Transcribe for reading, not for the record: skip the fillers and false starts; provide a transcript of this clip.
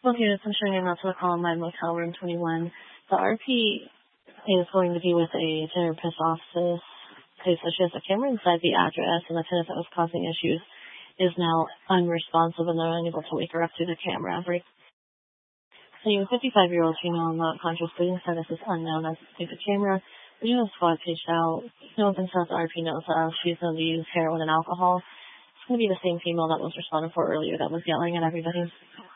Well, here, I'm showing you to the Columbine Motel Room 21. The RP is going to be with a therapist office. Okay, so she has a camera inside the address, and the tenant that was causing issues is now unresponsive, and they're unable to wake her up through the camera. So a 55-year-old female not conscious, bleeding status is unknown as to the camera. The unit squad paged out. No one can tell the RP knows she's going to use heroin and alcohol. It's going to be the same female that was responded for earlier that was yelling at everybody.